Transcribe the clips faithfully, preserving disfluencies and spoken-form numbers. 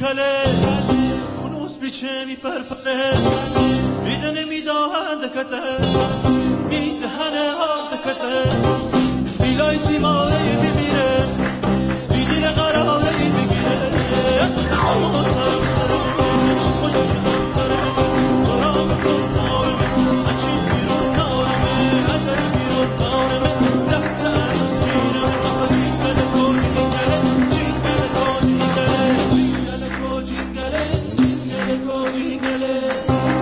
کله خونوس بیچه می پرپره میدنه میداهنده کته میدهنه آده کته میلای سیماره میمیره میدین قراره میگیره اما ترم سرمش خوش کنم داره برام کن نارمه اچی بیرون نارمه اتر بیرون نارمه رفت عروس میرمه آقا جینگله کو جینگله جینگله کو جینگله جینگله کو جینگله جینگله کو جینگله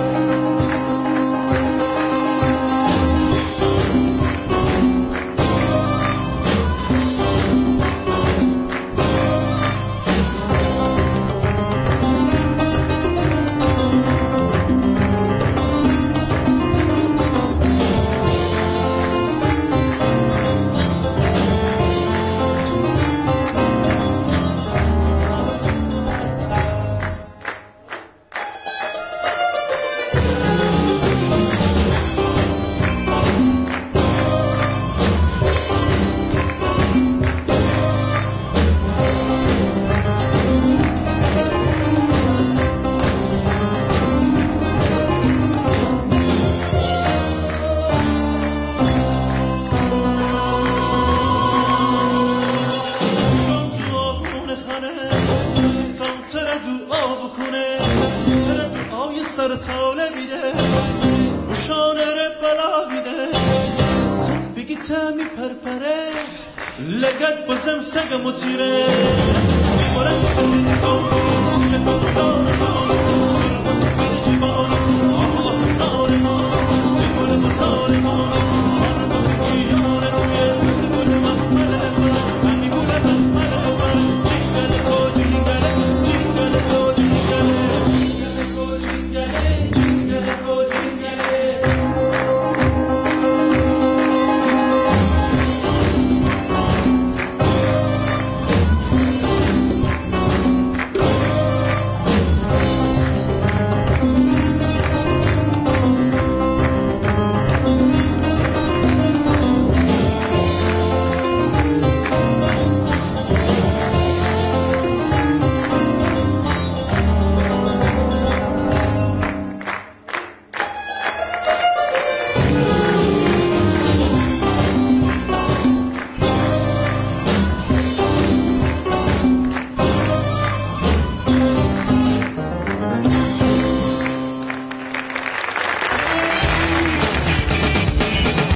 تاله میده وشانه رو بلا میده بگی تمی پرپره لگت بازم سگ مطیره میمارم شده نگاه سیگه کنم